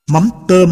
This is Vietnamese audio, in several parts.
Mắm tôm.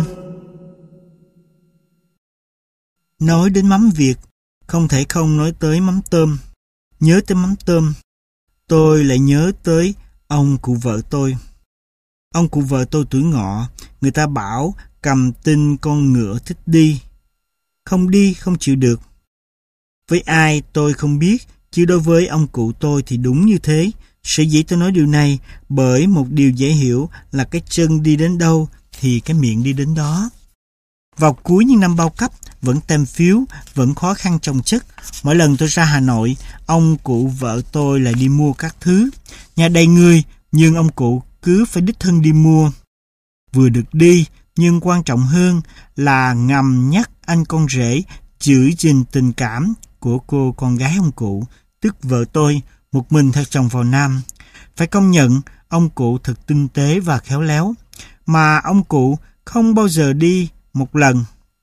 Nói đến mắm Việt, không thể không nói tới mắm tôm. Nhớ tới mắm tôm, tôi lại nhớ tới ông cụ vợ tôi. Ông cụ vợ tôi tuổi ngọ, người ta bảo cầm tinh con ngựa thích đi. Không đi không chịu được. Với ai tôi không biết, chứ đối với ông cụ tôi thì đúng như thế. Sở dĩ tôi nói điều này bởi một điều dễ hiểu là cái chân đi đến đâu thì cái miệng đi đến đó. Vào cuối những năm bao cấp, vẫn tem phiếu, vẫn khó khăn chồng chất. Mỗi lần tôi ra Hà Nội, ông cụ vợ tôi lại đi mua các thứ. Nhà đầy người, nhưng ông cụ cứ phải đích thân đi mua. Vừa được đi, nhưng quan trọng hơn là ngầm nhắc anh con rể giữ gìn tình cảm của cô con gái ông cụ, tức vợ tôi, một mình theo chồng vào Nam. Phải công nhận, ông cụ thật tinh tế và khéo léo, mà ông cụ không bao giờ đi một lần.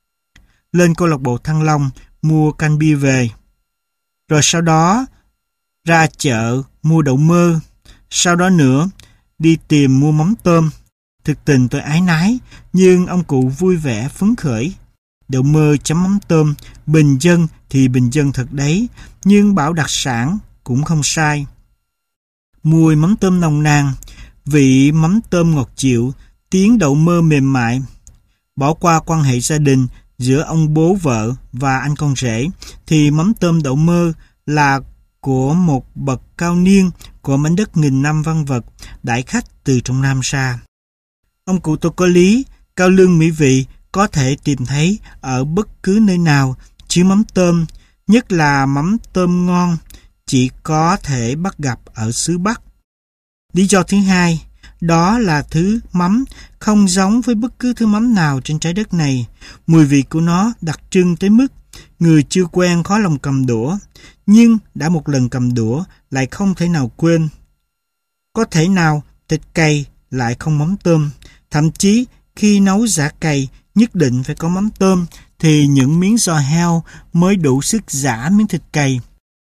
Lên câu lạc bộ Thăng Long mua can bia về, rồi sau đó ra chợ mua đậu mơ, sau đó nữa đi tìm mua mắm tôm. Thực tình tôi ái nái, nhưng ông cụ vui vẻ phấn khởi. Đậu mơ chấm mắm tôm, bình dân thì bình dân thật đấy, nhưng bảo đặc sản cũng không sai. Mùi mắm tôm nồng nàn, vị mắm tôm ngọt dịu, tiếng đậu mơ mềm mại. Bỏ qua quan hệ gia đình giữa ông bố vợ và anh con rể, thì mắm tôm đậu mơ là của một bậc cao niên của mảnh đất nghìn năm văn vật, đãi khách từ trong Nam ra. Ông cụ tôi có lý, cao lương mỹ vị có thể tìm thấy ở bất cứ nơi nào, chứ mắm tôm, nhất là mắm tôm ngon, chỉ có thể bắt gặp ở xứ Bắc. Lý do thứ hai, đó là thứ mắm không giống với bất cứ thứ mắm nào trên trái đất này. Mùi vị của nó đặc trưng tới mức người chưa quen khó lòng cầm đũa, nhưng đã một lần cầm đũa lại không thể nào quên. Có thể nào thịt cầy lại không mắm tôm? Thậm chí khi nấu chả cầy nhất định phải có mắm tôm, thì những miếng giò heo mới đủ sức giã miếng thịt cầy.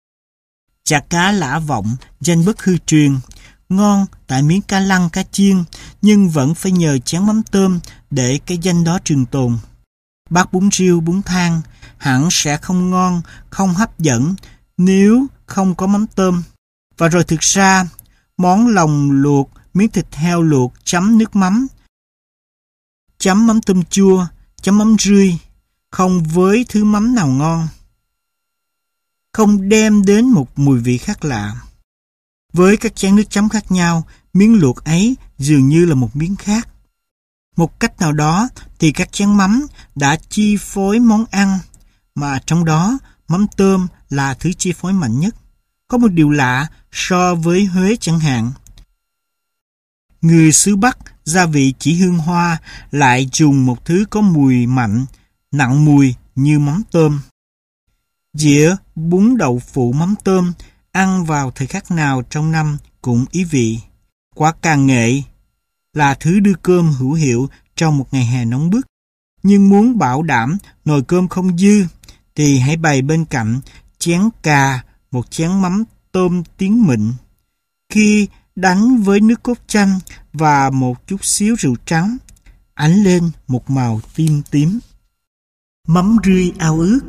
Chả cá Lã Vọng danh bất hư truyền, ngon tại miếng cá lăng cá chiên, nhưng vẫn phải nhờ chén mắm tôm để cái danh đó trường tồn. Bát bún riêu bún thang hẳn sẽ không ngon, không hấp dẫn nếu không có mắm tôm. Và rồi thực ra, món lòng luộc, miếng thịt heo luộc chấm nước mắm, chấm mắm tôm chua, chấm mắm rươi, không với thứ mắm nào ngon, không đem đến một mùi vị khác lạ. Với các chén nước chấm khác nhau, miếng luộc ấy dường như là một miếng khác. Một cách nào đó thì các chén mắm đã chi phối món ăn, mà trong đó mắm tôm là thứ chi phối mạnh nhất. Có một điều lạ so với Huế chẳng hạn. Người xứ Bắc gia vị chỉ hương hoa, lại dùng một thứ có mùi mạnh, nặng mùi như mắm tôm. Dĩa bún đậu phụ mắm tôm ăn vào thời khắc nào trong năm cũng ý vị. Quả càng nghệ là thứ đưa cơm hữu hiệu trong một ngày hè nóng bức. Nhưng muốn bảo đảm nồi cơm không dư, thì hãy bày bên cạnh chén cà, một chén mắm tôm tiếng mịn. Khi đánh với nước cốt chanh và một chút xíu rượu trắng, ánh lên một màu tím tím. Mắm rươi ao ước.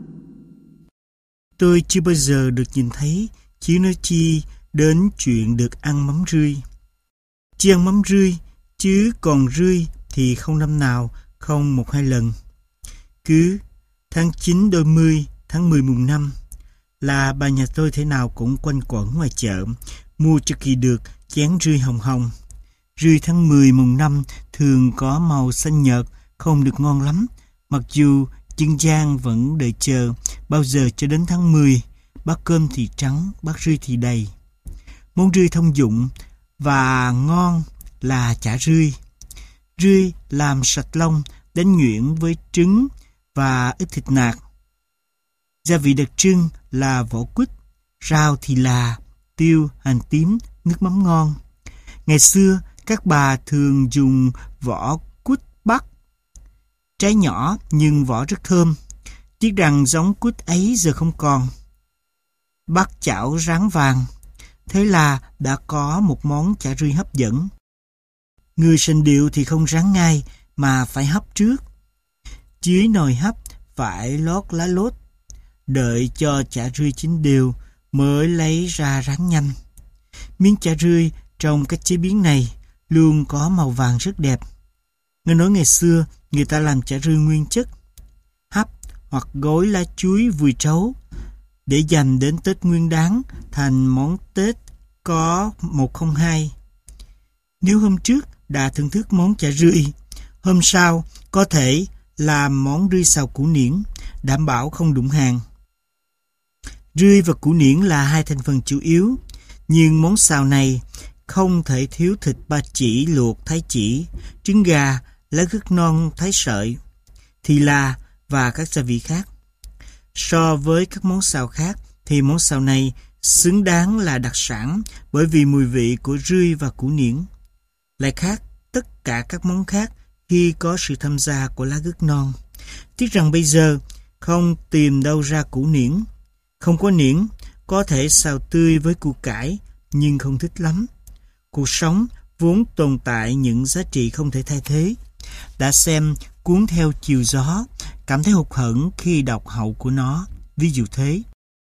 Tôi chưa bao giờ được nhìn thấy, chứ nói chi đến chuyện được ăn mắm rươi. Chỉ ăn mắm rươi, chứ còn rươi thì không năm nào, không một hai lần. Cứ tháng 9 đôi mươi, tháng 10 mùng 5 là bà nhà tôi thế nào cũng quanh quẩn ngoài chợ, mua cho kỳ được chén rươi hồng hồng. Rươi tháng 10 mùng 5 thường có màu xanh nhợt, không được ngon lắm, mặc dù dân gian vẫn đợi chờ bao giờ cho đến tháng 10, bát cơm thì trắng, bát rươi thì đầy. Món rươi thông dụng và ngon là chả rươi. Rươi làm sạch lông, đánh nhuyễn với trứng và ít thịt nạc. Gia vị đặc trưng là vỏ quýt, rau thì là tiêu, hành tím, nước mắm ngon. Ngày xưa, các bà thường dùng vỏ quýt bắc, trái nhỏ nhưng vỏ rất thơm. Tiếc rằng giống quýt ấy giờ không còn. Bắc chảo rán vàng, thế là đã có một món chả rươi hấp dẫn. Người sành điệu thì không rán ngay, mà phải hấp trước. Dưới nồi hấp phải lót lá lốt, đợi cho chả rươi chín đều mới lấy ra rán nhanh. Miếng chả rươi trong cách chế biến này luôn có màu vàng rất đẹp. Nghe nói ngày xưa người ta làm chả rươi nguyên chất, hấp hoặc gói lá chuối vùi trấu để dành đến Tết Nguyên Đán thành món Tết có 102. Nếu hôm trước đã thưởng thức món chả rươi, hôm sau có thể làm món rươi xào củ niễn, đảm bảo không đụng hàng. Rươi và củ niễn là hai thành phần chủ yếu, nhưng món xào này không thể thiếu thịt ba chỉ luộc thái chỉ, trứng gà, lá gấc non thái sợi, thì là và các gia vị khác. So với các món xào khác thì món xào này xứng đáng là đặc sản bởi vì mùi vị của rươi và củ niễn lại khác tất cả các món khác khi có sự tham gia của lá gấc non. Tiếc rằng bây giờ không tìm đâu ra củ niễn. Không có niễn, có thể xào tươi với củ cải nhưng không thích lắm. Cuộc sống vốn tồn tại những giá trị không thể thay thế. Đã xem Cuốn Theo Chiều Gió, cảm thấy hụt hẫng khi đọc hậu của nó, ví dụ thế.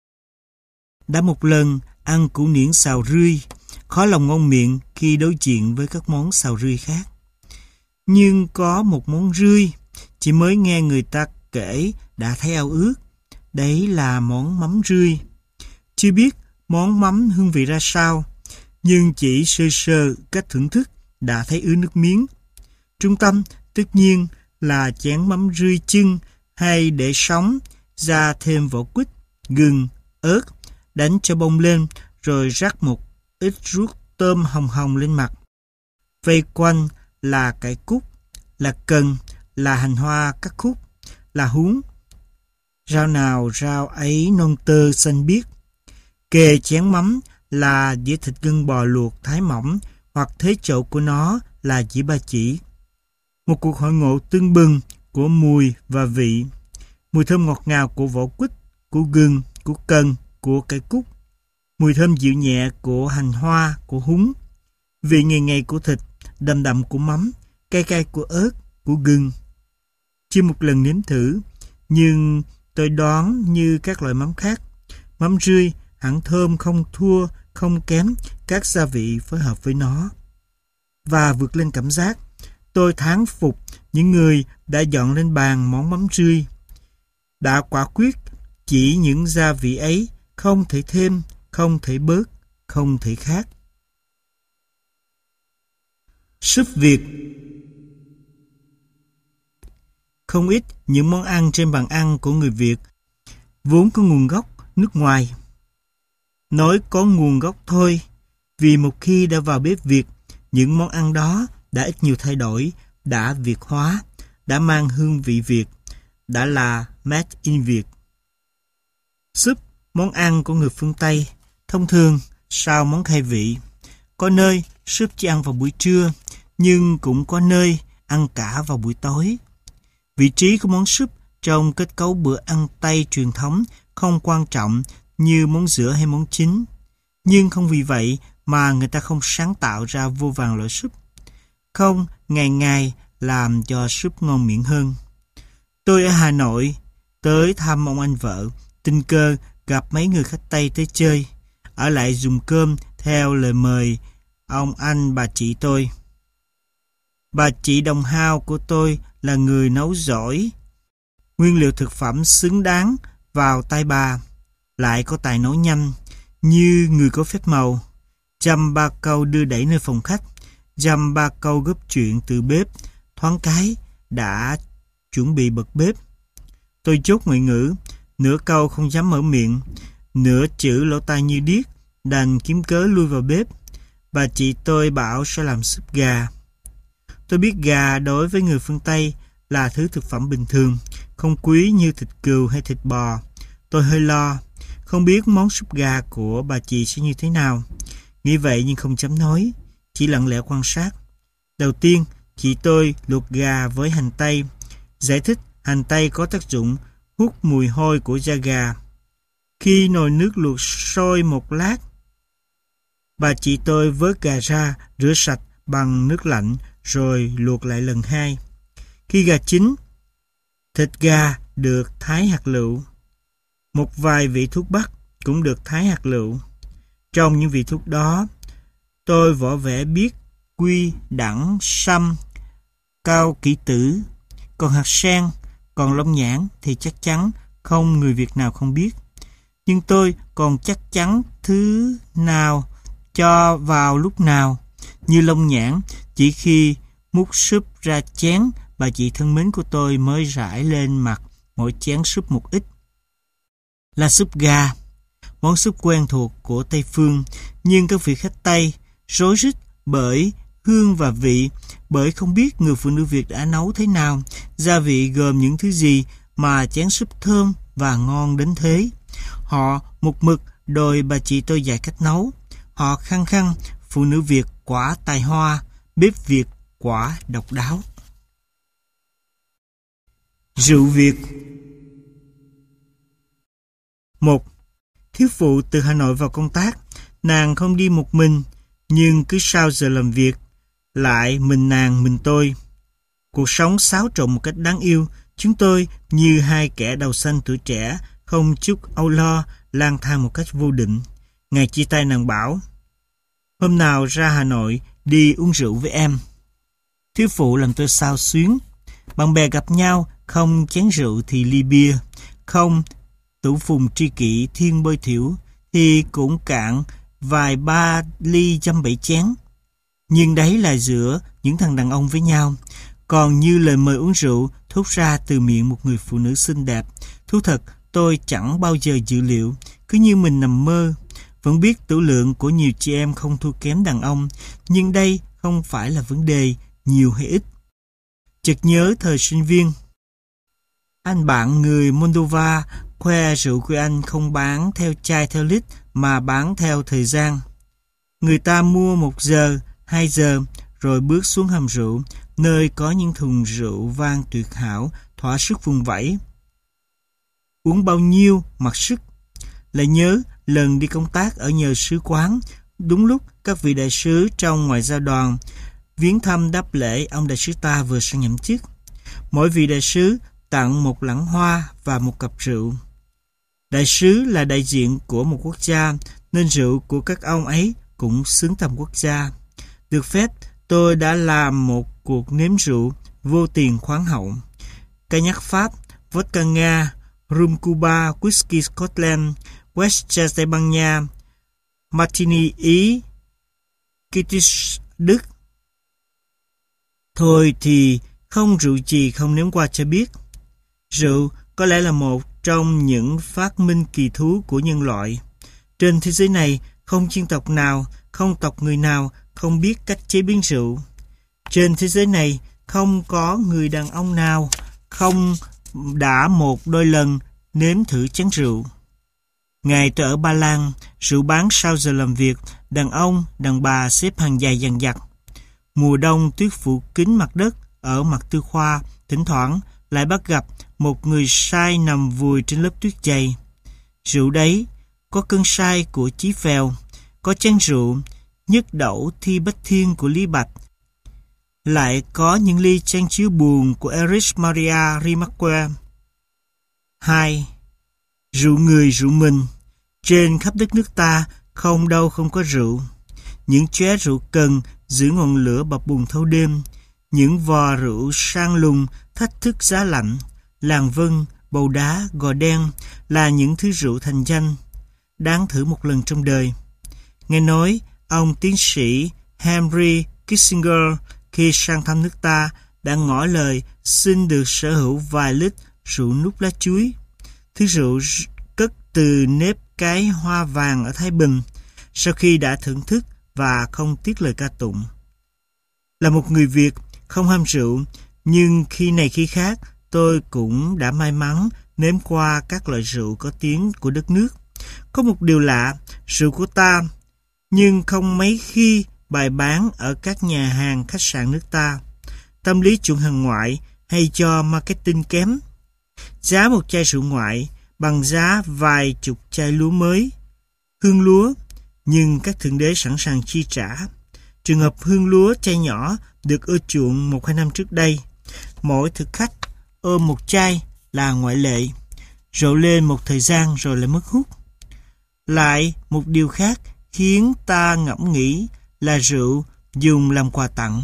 Đã một lần ăn củ niễn xào rươi, khó lòng ngon miệng khi đối diện với các món xào rươi khác. Nhưng có một món rươi, chỉ mới nghe người ta kể đã thấy ao ước. Đấy là món mắm rươi. Chưa biết món mắm hương vị ra sao, nhưng chỉ sơ sơ cách thưởng thức đã thấy ứa nước miếng. Trung tâm tất nhiên là chén mắm rươi chưng hay để sống, ra thêm vỏ quýt, gừng, ớt, đánh cho bông lên rồi rắc một ít ruốc tôm hồng hồng lên mặt. Vây quanh là cải cúc, là cần, là hành hoa cắt khúc, là húng. Rau nào rau ấy non tơ xanh biếc. Kề chén mắm là dĩa thịt gân bò luộc thái mỏng, hoặc thế chậu của nó là dĩa ba chỉ. Một cuộc hội ngộ tưng bừng của mùi và vị. Mùi thơm ngọt ngào của vỏ quýt, của gừng, của cần, của cải cúc. Mùi thơm dịu nhẹ của hành hoa, của húng. Vị ngậy ngậy của thịt, đậm đậm của mắm, cay cay của ớt, của gừng. Chưa một lần nếm thử, nhưng tôi đoán như các loại mắm khác, mắm rươi hẳn thơm không thua, không kém các gia vị phối hợp với nó. Và vượt lên cảm giác, tôi thán phục những người đã dọn lên bàn món mắm rươi. Đã quả quyết chỉ những gia vị ấy, không thể thêm, không thể bớt, không thể khác. Súp Việt. Không ít những món ăn trên bàn ăn của người Việt vốn có nguồn gốc nước ngoài. Nói có nguồn gốc thôi, vì một khi đã vào bếp Việt, những món ăn đó đã ít nhiều thay đổi, đã Việt hóa, đã mang hương vị Việt, đã là made in Việt. Súp, món ăn của người phương Tây, thông thường sau món khai vị. Có nơi súp chỉ ăn vào buổi trưa, nhưng cũng có nơi ăn cả vào buổi tối. Vị trí của món súp trong kết cấu bữa ăn Tây truyền thống không quan trọng như món giữa hay món chính. Nhưng không vì vậy mà người ta không sáng tạo ra vô vàn loại súp. Không, ngày ngày làm cho súp ngon miệng hơn. Tôi ở Hà Nội, tới thăm ông anh vợ, tình cờ gặp mấy người khách Tây tới chơi, ở lại dùng cơm theo lời mời ông anh bà chị tôi. Bà chị đồng hao của tôi là người nấu giỏi, nguyên liệu thực phẩm xứng đáng vào tay bà, lại có tài nấu nhanh, như người có phép màu. Dăm ba câu đưa đẩy nơi phòng khách, dăm ba câu góp chuyện từ bếp, thoáng cái đã chuẩn bị bật bếp. Tôi chốt ngoại ngữ, nửa câu không dám mở miệng, nửa chữ lỗ tai như điếc, đành kiếm cớ lui vào bếp. Bà chị tôi bảo sẽ làm súp gà. Tôi biết gà đối với người phương Tây là thứ thực phẩm bình thường, không quý như thịt cừu hay thịt bò. Tôi hơi lo, không biết món súp gà của bà chị sẽ như thế nào. Nghĩ vậy nhưng không dám nói, chỉ lặng lẽ quan sát. Đầu tiên, chị tôi luộc gà với hành tây, giải thích hành tây có tác dụng hút mùi hôi của da gà. Khi nồi nước luộc sôi một lát, bà chị tôi vớt gà ra, rửa sạch bằng nước lạnh rồi luộc lại lần hai. Khi gà chín, thịt gà được thái hạt lựu. Một vài vị thuốc bắc cũng được thái hạt lựu. Trong những vị thuốc đó, tôi võ vẽ biết quy, đẳng, sâm, cao kỷ tử. Còn hạt sen, còn long nhãn thì chắc chắn không người Việt nào không biết. Nhưng tôi còn chắc chắn thứ nào cho vào lúc nào. Như long nhãn, chỉ khi múc súp ra chén, bà chị thân mến của tôi mới rải lên mặt mỗi chén súp một ít. Là súp gà, món súp quen thuộc của Tây Phương, nhưng các vị khách Tây rối rít bởi hương và vị, bởi không biết người phụ nữ Việt đã nấu thế nào, gia vị gồm những thứ gì mà chén súp thơm và ngon đến thế. Họ một mực đòi bà chị tôi dạy cách nấu. Họ khăng khăng phụ nữ Việt quả tài hoa, bếp Việt quả độc đáo. Rượu Việt. 1. Thiếu phụ từ Hà Nội vào công tác. Nàng không đi một mình, nhưng cứ sau giờ làm việc, lại mình nàng mình tôi. Cuộc sống xáo trộn một cách đáng yêu. Chúng tôi như hai kẻ đầu xanh tuổi trẻ, không chút âu lo, lang thang một cách vô định. Ngày chia tay nàng bảo: hôm nào ra Hà Nội đi uống rượu với em. Thiếu phụ làm tôi xao xuyến. Bạn bè gặp nhau, không chén rượu thì ly bia, không tủ phùng tri kỷ thiên bơi thiểu thì cũng cạn vài ba ly dăm bảy chén. Nhưng đấy là giữa những thằng đàn ông với nhau. Còn như lời mời uống rượu thốt ra từ miệng một người phụ nữ xinh đẹp, thú thật tôi chẳng bao giờ dự liệu, cứ như mình nằm mơ. Vẫn biết tửu lượng của nhiều chị em không thua kém đàn ông, nhưng đây không phải là vấn đề nhiều hay ít. Chợt nhớ thời sinh viên, anh bạn người Moldova khoe rượu của anh không bán theo chai theo lít mà bán theo thời gian. Người ta mua 1 giờ, 2 giờ rồi bước xuống hầm rượu, nơi có những thùng rượu vang tuyệt hảo, thỏa sức vùng vẫy. Uống bao nhiêu mặc sức. Lại nhớ lần đi công tác ở nhờ sứ quán, đúng lúc các vị đại sứ trong ngoại giao đoàn viếng thăm đáp lễ ông đại sứ ta vừa sang nhậm chức. Mỗi vị đại sứ tặng một lẵng hoa và một cặp rượu. Đại sứ là đại diện của một quốc gia, nên rượu của các ông ấy cũng xứng tầm quốc gia. Được phép, tôi đã làm một cuộc nếm rượu vô tiền khoáng hậu. Cognac Pháp, vodka Nga, rum Cuba, whisky Scotland, West Tây Ban Nha, Martini Ý, Kitish Đức. Thôi thì không rượu gì không nếm qua cho biết. Rượu có lẽ là một trong những phát minh kỳ thú của nhân loại. Trên thế giới này, không dân tộc nào, không tộc người nào không biết cách chế biến rượu. Trên thế giới này, không có người đàn ông nào không đã một đôi lần nếm thử chén rượu. Ngày tôi ở Ba Lan, rượu bán sau giờ làm việc, đàn ông, đàn bà xếp hàng dài dằng dặc. Mùa đông tuyết phủ kín mặt đất ở mặt tư khoa, thỉnh thoảng lại bắt gặp một người sai nằm vùi trên lớp tuyết dày. Rượu đấy, có cơn sai của Chí Phèo, có chén rượu nhất đẩu thi bách thiên của Lý Bạch, lại có những ly chan chứa buồn của Erich Maria Remarque. 2. Rượu người rượu mình. Trên khắp đất nước ta không đâu không có rượu. Những chóe rượu cần giữ ngọn lửa bập bùng thâu đêm, những vò rượu sang lùng thách thức giá lạnh, làng vân, bầu đá, gò đen là những thứ rượu thành danh, đáng thử một lần trong đời. Nghe nói ông tiến sĩ Henry Kissinger khi sang thăm nước ta đã ngỏ lời xin được sở hữu vài lít rượu nút lá chuối, thứ rượu cất từ nếp cái hoa vàng ở Thái Bình, sau khi đã thưởng thức và không tiếc lời ca tụng. Là một người Việt không ham rượu, nhưng khi này khi khác tôi cũng đã may mắn nếm qua các loại rượu có tiếng của đất nước. Có một điều lạ, rượu của ta nhưng không mấy khi bày bán ở các nhà hàng khách sạn nước ta. Tâm lý chuộng hàng ngoại hay cho marketing kém. Giá một chai rượu ngoại bằng giá vài chục chai lúa mới, hương lúa, nhưng các thượng đế sẵn sàng chi trả. Trường hợp hương lúa chai nhỏ được ưa chuộng 1-2 năm trước đây, Mỗi thực khách ôm một chai là ngoại lệ. Rượu lên một thời gian rồi lại mất hút. Lại một điều khác khiến ta ngẫm nghĩ là rượu dùng làm quà tặng.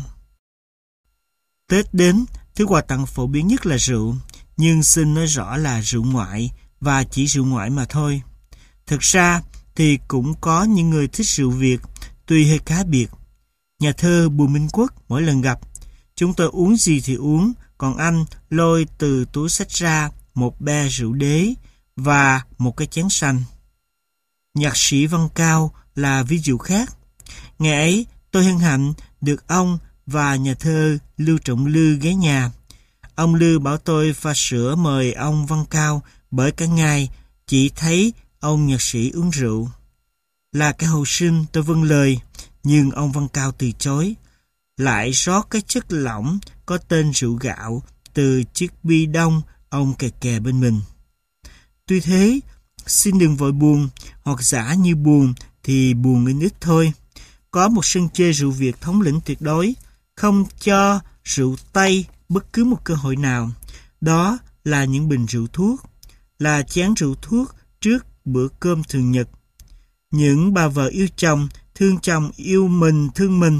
Tết đến, thứ quà tặng phổ biến nhất là rượu, nhưng xin nói rõ là rượu ngoại và chỉ rượu ngoại mà thôi. Thực ra thì cũng có những người thích rượu Việt, tuy hơi cá biệt. Nhà thơ Bùi Minh Quốc mỗi lần gặp, chúng tôi uống gì thì uống, còn anh lôi từ túi xách ra một be rượu đế và một cái chén xanh. Nhạc sĩ Văn Cao là ví dụ khác. Ngày ấy tôi hân hạnh được ông và nhà thơ Lưu Trọng Lư ghé nhà. Ông Lư bảo tôi pha sữa mời ông Văn Cao bởi cả ngày chỉ thấy ông nhạc sĩ uống rượu. Là cái hậu sinh tôi vâng lời, nhưng ông Văn Cao từ chối. Lại rót cái chất lỏng có tên rượu gạo từ chiếc bi đông ông kè kè bên mình. Tuy thế, xin đừng vội buồn, hoặc giả như buồn thì buồn ít ít thôi. Có một sân chơi rượu Việt thống lĩnh tuyệt đối, không cho rượu Tây bất cứ một cơ hội nào. Đó là những bình rượu thuốc, là chén rượu thuốc trước bữa cơm thường nhật. Những bà vợ yêu chồng, thương chồng yêu mình thương mình,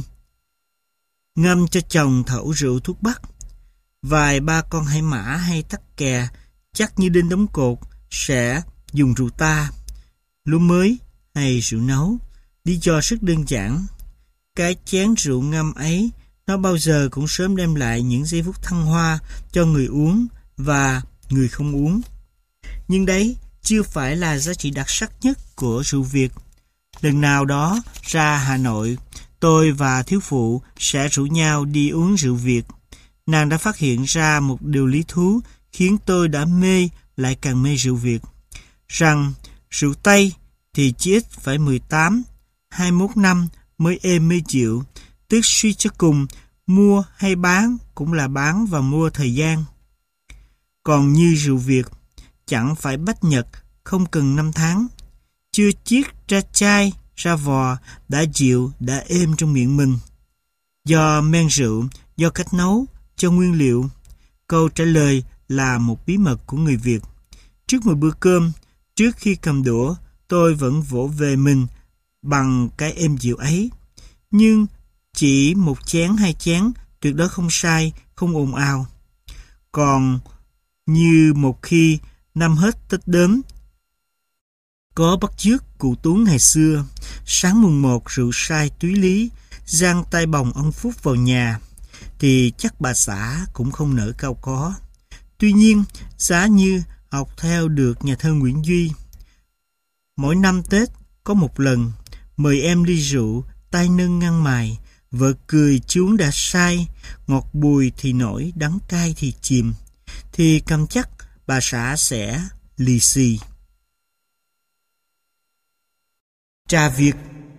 ngâm cho chồng thẩu rượu thuốc bắc. Vài ba con hải mã hay tắc kè chắc như đinh đóng cột sẽ dùng rượu ta, lúa mới hay rượu nấu. Lý do rất đơn giản. Cái chén rượu ngâm ấy nó bao giờ cũng sớm đem lại những giây phút thăng hoa cho người uống và người không uống. Nhưng đấy chưa phải là giá trị đặc sắc nhất của rượu Việt. Lần nào đó ra Hà Nội, tôi và thiếu phụ sẽ rủ nhau đi uống rượu Việt. Nàng đã phát hiện ra một điều lý thú khiến tôi đã mê lại càng mê rượu Việt. Rằng rượu Tây thì chỉ ít phải 18, 21 năm mới êm mới chịu, tức suy cho cùng, mua hay bán cũng là bán và mua thời gian. Còn như rượu Việt, chẳng phải bách nhật, không cần 5 tháng. Chưa chiết ra chai, ra vò, đã dịu, đã êm trong miệng mình. Do men rượu, do cách nấu, cho nguyên liệu. Câu trả lời là một bí mật của người Việt. Trước một bữa cơm, trước khi cầm đũa, tôi vẫn vỗ về mình bằng cái êm dịu ấy. Nhưng chỉ một chén hai chén tuyệt đối không sai, không ồn ào. Còn như một khi năm hết Tết đến, có bắt chước cụ Tú ngày xưa, sáng mùng 1 rượu sai túy lý, giang tay bồng ông Phúc vào nhà, thì chắc bà xã cũng không nỡ cau có. Tuy nhiên, giá như học theo được nhà thơ Nguyễn Duy. Mỗi năm Tết có một lần, mời em ly rượu, tay nâng ngăn mài, vợ cười chuống đã sai, ngọt bùi thì nổi, đắng cay thì chìm, thì cầm chắc bà xã sẽ lì xì. Trà Việt.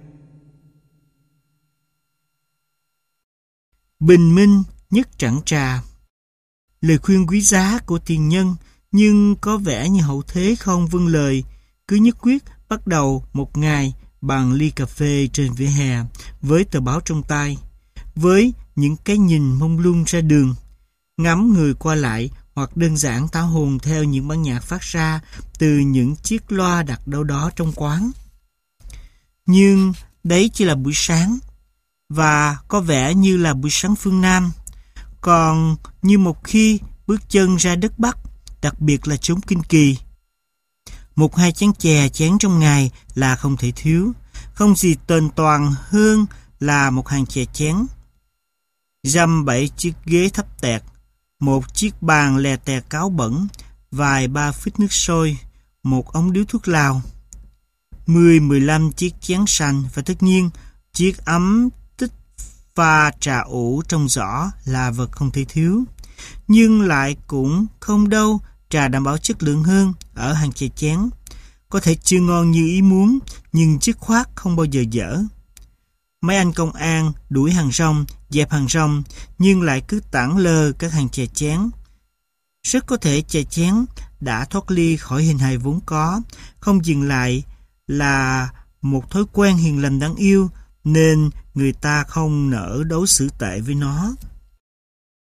Bình minh nhất trảng trà. Lời khuyên quý giá của tiền nhân, nhưng có vẻ như hậu thế không vâng lời, cứ nhất quyết bắt đầu một ngày bằng ly cà phê trên vỉa hè, với tờ báo trong tay, với những cái nhìn mông lung ra đường, ngắm người qua lại, hoặc đơn giản tảo hồn theo những bản nhạc phát ra từ những chiếc loa đặt đâu đó trong quán. Nhưng đấy chỉ là buổi sáng, và có vẻ như là buổi sáng phương Nam. Còn như một khi bước chân ra đất Bắc, đặc biệt là chốn Kinh Kỳ, một hai chén chè chén trong ngày là không thể thiếu. Không gì tên toàn hơn là một hàng chè chén. Dăm 7 chiếc ghế thấp tẹt, một chiếc bàn lè tè cáo bẩn, vài ba phích nước sôi, một ống điếu thuốc lào, 10-15 chiếc chén sành, và tất nhiên chiếc ấm tích pha trà ủ trong giỏ là vật không thể thiếu. Nhưng lại cũng không đâu trà đảm bảo chất lượng hơn ở hàng chè chén. Có thể chưa ngon như ý muốn, nhưng dứt khoát không bao giờ dở. Mấy anh công an đuổi hàng rong, dẹp hàng rong, nhưng lại cứ tản lơ các hàng chè chén. Rất có thể chè chén đã thoát ly khỏi hình hài vốn có, không dừng lại là một thói quen hiền lành đáng yêu, nên người ta không nỡ đối xử tệ với nó.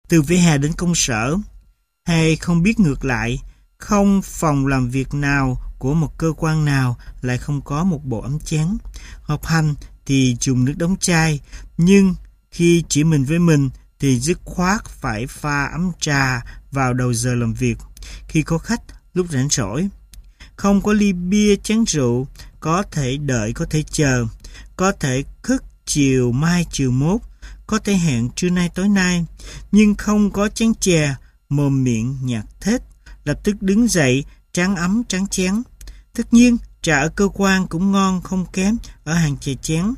từ vỉa hè đến công sở, hay không biết ngược lại, không phòng làm việc nào của một cơ quan nào lại không có một bộ ấm chén. Họp hành thì dùng nước đóng chai, nhưng khi chỉ mình với mình thì dứt khoát phải pha ấm trà vào đầu giờ làm việc, khi có khách, lúc rảnh rỗi. Không có ly bia chén rượu, có thể đợi, có thể chờ, có thể khất chiều mai chiều mốt, có thể hẹn trưa nay tối nay, nhưng không có chén chè, mồm miệng nhạt thết, lập tức đứng dậy, tráng ấm tráng chén. Tất nhiên, trà ở cơ quan cũng ngon không kém ở hàng chè chén.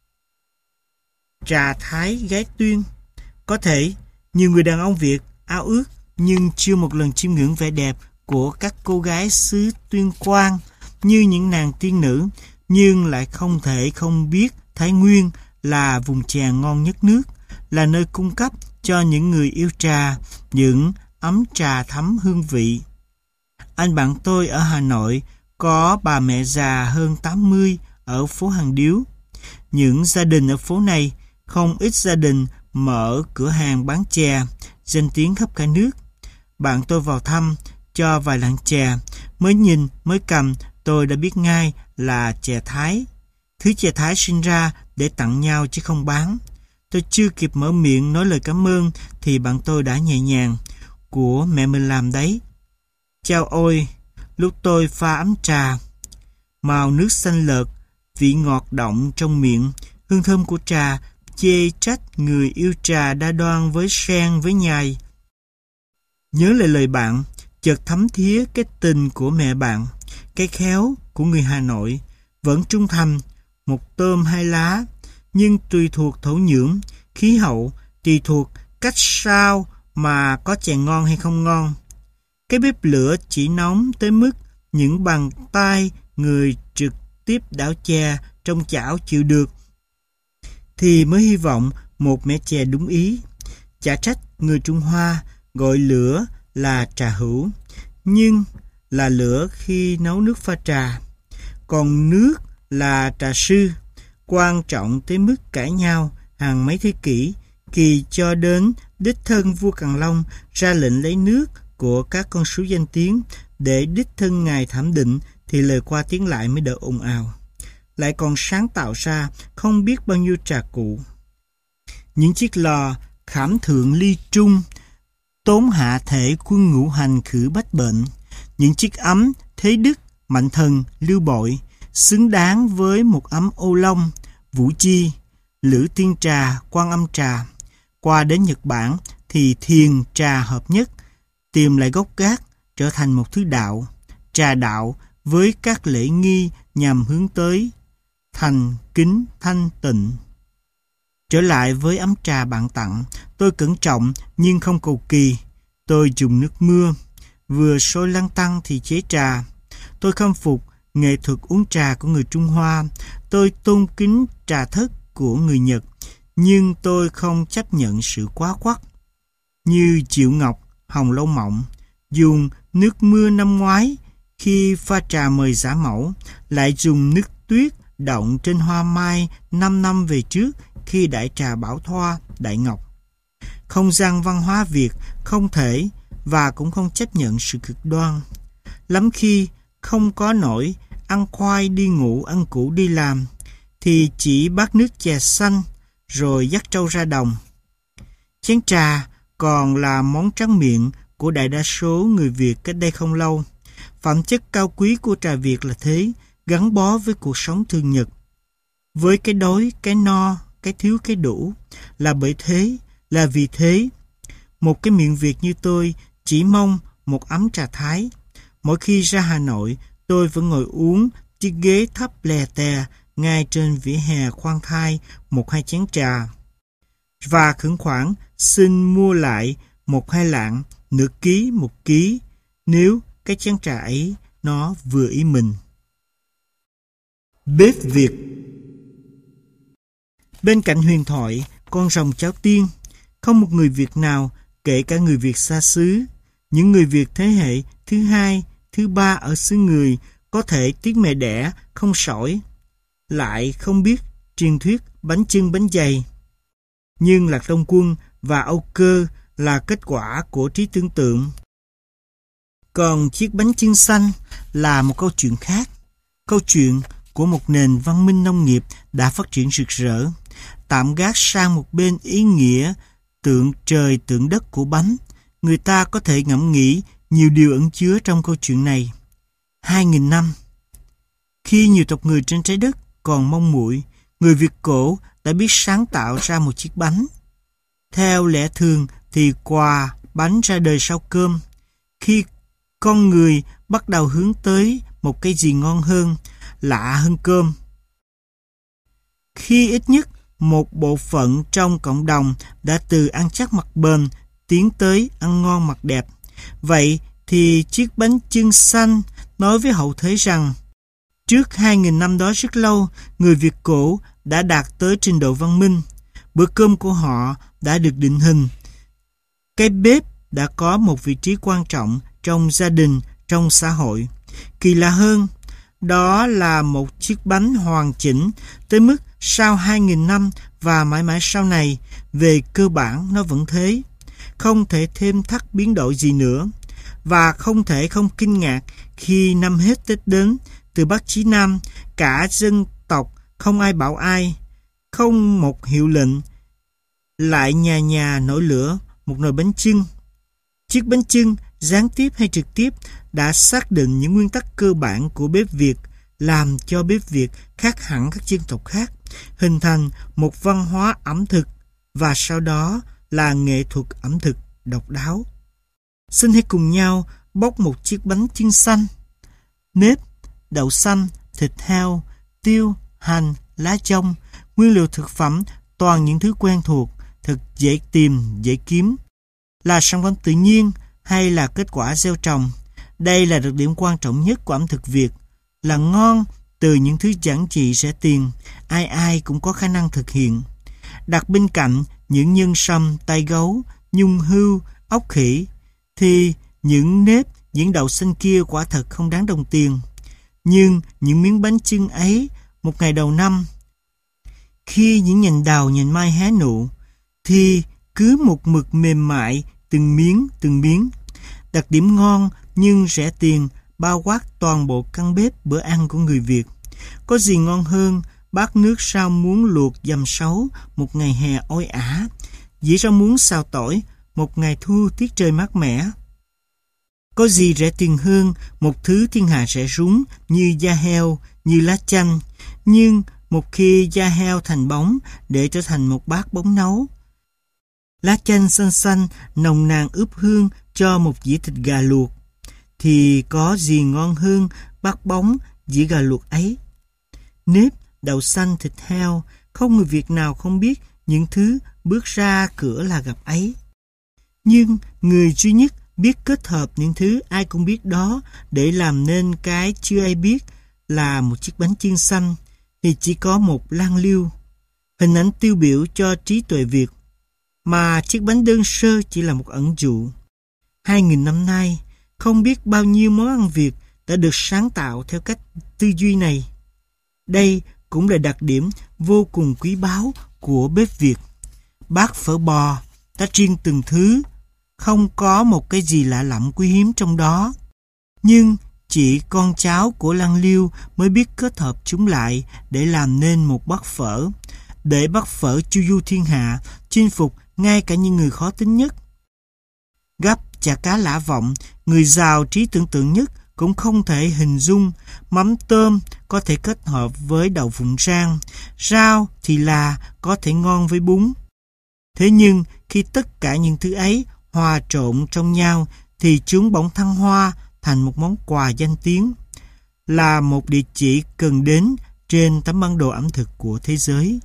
Trà Thái gái Tuyên. Có thể, nhiều người đàn ông Việt ao ước nhưng chưa một lần chiêm ngưỡng vẻ đẹp của các cô gái xứ Tuyên Quang như những nàng tiên nữ, nhưng lại không thể không biết Thái Nguyên là vùng trà ngon nhất nước, là nơi cung cấp cho những người yêu trà những ấm trà thấm hương vị. Anh bạn tôi ở Hà Nội có bà mẹ già hơn 80 ở phố Hàng Điếu. Những gia đình ở phố này, không ít gia đình mở cửa hàng bán chè, danh tiếng khắp cả nước. Bạn tôi vào thăm, cho vài lạng chè, mới nhìn, mới cầm, tôi đã biết ngay là chè Thái. Thứ chè Thái sinh ra để tặng nhau chứ không bán. Tôi chưa kịp mở miệng nói lời cảm ơn thì bạn tôi đã nhẹ nhàng: "Của mẹ mình làm đấy." Chao ôi, lúc tôi pha ấm trà, màu nước xanh lợt, vị ngọt đọng trong miệng, hương thơm của trà chê trách người yêu trà đa đoan với sen với nhài. Nhớ lại lời bạn, chợt thấm thía cái tình của mẹ bạn, cái khéo của người Hà Nội, vẫn trung thành, một tôm hai lá, nhưng tùy thuộc thổ nhưỡng, khí hậu, tùy thuộc cách sao mà có chè ngon hay không ngon. Cái bếp lửa chỉ nóng tới mức những bàn tay người trực tiếp đảo chè trong chảo chịu được, thì mới hy vọng một mẻ chè đúng ý. Chả trách người Trung Hoa gọi lửa là trà hữu, nhưng là lửa khi nấu nước pha trà, còn nước là trà sư. Quan trọng tới mức cãi nhau hàng mấy thế kỷ, kỳ cho đến đích thân vua Càn Long ra lệnh lấy nước của các con sứ danh tiếng để đích thân ngài thẩm định thì lời qua tiếng lại mới đỡ ồn ào. Lại còn sáng tạo ra không biết bao nhiêu trà cụ. Những chiếc lò khảm thượng ly trung, tốn hạ thể quân ngũ hành khử bách bệnh. Những chiếc ấm Thế Đức, Mạnh Thần, Lưu Bội, xứng đáng với một ấm Ô Long, Vũ Chi, Lữ Tiên Trà, Quan Âm Trà. Qua đến Nhật Bản thì thiền trà hợp nhất, tìm lại gốc gác, trở thành một thứ đạo, trà đạo với các lễ nghi nhằm hướng tới thành kính thanh tịnh. Trở lại với ấm trà bạn tặng, tôi cẩn trọng nhưng không cầu kỳ. Tôi dùng nước mưa, vừa sôi lăn tăn thì chế trà. Tôi khâm phục nghệ thuật uống trà của người Trung Hoa. Tôi tôn kính trà thất của người Nhật, nhưng tôi không chấp nhận sự quá quắt. Như Triệu Ngọc, Hồng Lâu Mộng, dùng nước mưa năm ngoái khi pha trà mời giả mẫu, lại dùng nước tuyết đọng trên hoa mai 5 năm về trước khi đại trà Bảo Thoa, Đại Ngọc. Không gian văn hóa Việt không thể và cũng không chấp nhận sự cực đoan. Lắm khi không có nổi ăn khoai đi ngủ, ăn củ đi làm, thì chỉ bát nước chè xanh rồi dắt trâu ra đồng. Chén trà còn là món tráng miệng của đại đa số người Việt cách đây không lâu. Phẩm chất cao quý của trà Việt là thế, gắn bó với cuộc sống thường nhật, với cái đói, cái no, cái thiếu, cái đủ. Là bởi thế, là vì thế, một cái miệng Việt như tôi chỉ mong một ấm trà Thái. Mỗi khi ra Hà Nội, tôi vẫn ngồi uống chiếc ghế thấp lè tè ngay trên vỉa hè khoan thai 1-2 chén trà, và khẩn khoản xin mua lại 1-2 lạng, nửa ký, 1 ký, nếu cái chén trà ấy nó vừa ý mình. Bếp Việt. Bên cạnh huyền thoại con rồng cháo tiên, không một người Việt nào, kể cả người Việt xa xứ, những người Việt thế hệ thứ 2, thứ 3 ở xứ người, có thể tiếng mẹ đẻ không sỏi, lại không biết truyền thuyết bánh chưng bánh dày. Nhưng Lạc Long Quân và Âu Cơ là kết quả của trí tưởng tượng. Còn chiếc bánh chưng xanh là một câu chuyện khác. Câu chuyện của một nền văn minh nông nghiệp đã phát triển rực rỡ. Tạm gác sang một bên ý nghĩa tượng trời tượng đất của bánh, người ta có thể ngẫm nghĩ nhiều điều ẩn chứa trong câu chuyện này. 2.000 năm. Khi nhiều tộc người trên trái đất còn mong muội, người Việt cổ đã biết sáng tạo ra một chiếc bánh. Theo lẽ thường thì quà bánh ra đời sau cơm. Khi con người bắt đầu hướng tới một cái gì ngon hơn, lạ hơn cơm. Khi ít nhất một bộ phận trong cộng đồng đã từ ăn chắc mặc bền tiến tới ăn ngon mặc đẹp. Vậy thì chiếc bánh chưng xanh nói với hậu thế rằng trước 2.000 năm đó rất lâu, người Việt cổ đã đạt tới trình độ văn minh. Bữa cơm của họ đã được định hình. Cái bếp đã có một vị trí quan trọng trong gia đình, trong xã hội. Kỳ lạ hơn, đó là một chiếc bánh hoàn chỉnh tới mức sau 2.000 năm và mãi mãi sau này, về cơ bản nó vẫn thế. Không thể thêm thắt biến đổi gì nữa. Và không thể không kinh ngạc khi năm hết Tết đến, từ Bắc chí Nam, cả dân tộc không ai bảo ai, không một hiệu lệnh, lại nhà nhà nổi lửa một nồi bánh chưng. Chiếc bánh chưng, gián tiếp hay trực tiếp, đã xác định những nguyên tắc cơ bản của bếp Việt, làm cho bếp Việt khác hẳn các dân tộc khác, hình thành một văn hóa ẩm thực và sau đó là nghệ thuật ẩm thực độc đáo. Xin hãy cùng nhau bóc một chiếc bánh chưng xanh. Nếp, đậu xanh, thịt heo, tiêu, hành, lá chông, nguyên liệu thực phẩm toàn những thứ quen thuộc, thật dễ tìm, dễ kiếm. Là sản phẩm tự nhiên hay là kết quả gieo trồng? Đây là đặc điểm quan trọng nhất của ẩm thực Việt, là ngon từ những thứ giản dị rẻ tiền, ai ai cũng có khả năng thực hiện. Đặt bên cạnh những nhân sâm, tai gấu, nhung hươu, ốc khỉ, thì những nếp, những đậu xanh kia quả thật không đáng đồng tiền. Nhưng những miếng bánh chưng ấy, một ngày đầu năm, khi những nhành đào nhành mai hé nụ, thì cứ một mực mềm mại, từng miếng. Đặc điểm ngon nhưng rẻ tiền bao quát toàn bộ căn bếp bữa ăn của người Việt. Có gì ngon hơn bát nước rau muống luộc dầm sấu một ngày hè oi ả, dĩa rau muống xào tỏi một ngày thu tiết trời mát mẻ. Có gì rẻ tiền hơn một thứ thiên hạ rẻ rúng như da heo, như lá chanh, nhưng một khi da heo thành bóng để trở thành một bát bóng nấu. Lá chanh xanh xanh nồng nàn ướp hương cho một dĩa thịt gà luộc, thì có gì ngon hơn bát bóng dĩa gà luộc ấy. Nếp, đậu xanh, thịt heo, không người Việt nào không biết những thứ bước ra cửa là gặp ấy. Nhưng người duy nhất biết kết hợp những thứ ai cũng biết đó để làm nên cái chưa ai biết là một chiếc bánh chưng xanh thì chỉ có một Lan Liêu, hình ảnh tiêu biểu cho trí tuệ Việt, mà chiếc bánh đơn sơ chỉ là một ẩn dụ. 2.000 năm nay, không biết bao nhiêu món ăn Việt đã được sáng tạo theo cách tư duy này. Đây cũng là đặc điểm vô cùng quý báu của bếp Việt. Bát phở bò đã chiên từng thứ, không có một cái gì lạ lẫm quý hiếm trong đó. Nhưng chỉ con cháu của Lăng Liêu mới biết kết hợp chúng lại để làm nên một bát phở, để bát phở chu du thiên hạ, chinh phục ngay cả những người khó tính nhất. Gắp chả cá lã vọng, người giàu trí tưởng tượng nhất cũng không thể hình dung mắm tôm có thể kết hợp với đậu phụng rang, rau thì là có thể ngon với bún. Thế nhưng khi tất cả những thứ ấy hòa trộn trong nhau thì chúng bỗng thăng hoa thành một món quà danh tiếng, là một địa chỉ cần đến trên tấm bản đồ ẩm thực của thế giới.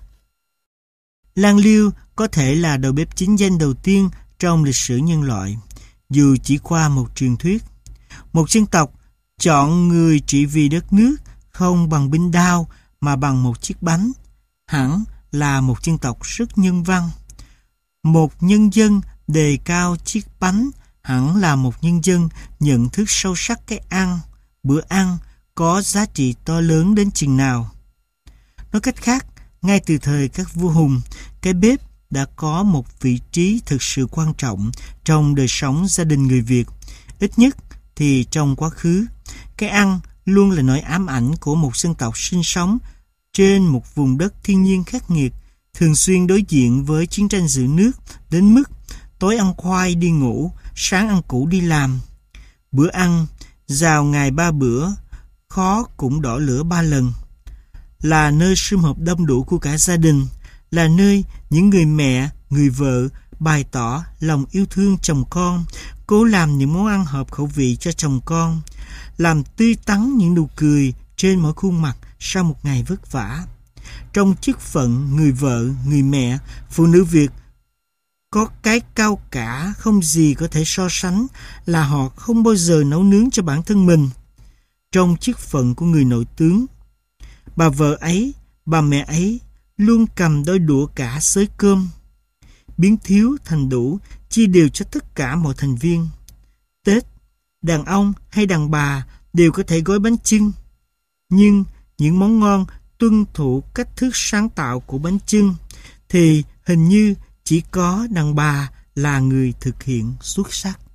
Lan Liêu có thể là đầu bếp chính danh đầu tiên trong lịch sử nhân loại, dù chỉ qua một truyền thuyết. Một dân tộc chọn người trị vì đất nước không bằng binh đao mà bằng một chiếc bánh, hẳn là một dân tộc rất nhân văn. Một nhân dân đề cao chiếc bánh hẳn là một nhân dân nhận thức sâu sắc cái ăn, bữa ăn có giá trị to lớn đến chừng nào. Nói cách khác, ngay từ thời các vua hùng, cái bếp đã có một vị trí thực sự quan trọng trong đời sống gia đình người Việt. Ít nhất thì trong quá khứ, cái ăn luôn là nỗi ám ảnh của một dân tộc sinh sống trên một vùng đất thiên nhiên khắc nghiệt, thường xuyên đối diện với chiến tranh giữ nước đến mức tối ăn khoai đi ngủ, sáng ăn củ đi làm. Bữa ăn, rào ngày 3 bữa, khó cũng đỏ lửa 3 lần. Là nơi sum họp đông đủ của cả gia đình, là nơi những người mẹ, người vợ bày tỏ lòng yêu thương chồng con, cố làm những món ăn hợp khẩu vị cho chồng con, làm tươi tắn những nụ cười trên mỗi khuôn mặt sau một ngày vất vả. Trong chức phận người vợ, người mẹ, phụ nữ Việt có cái cao cả không gì có thể so sánh là họ không bao giờ nấu nướng cho bản thân mình. Trong chức phận của người nội tướng, bà vợ ấy, bà mẹ ấy luôn cầm đôi đũa cả xới cơm, biến thiếu thành đủ, chia đều cho tất cả mọi thành viên. Tết, đàn ông hay đàn bà đều có thể gói bánh chưng, nhưng những món ngon tuân thủ cách thức sáng tạo của bánh chưng thì hình như chỉ có đàn bà là người thực hiện xuất sắc.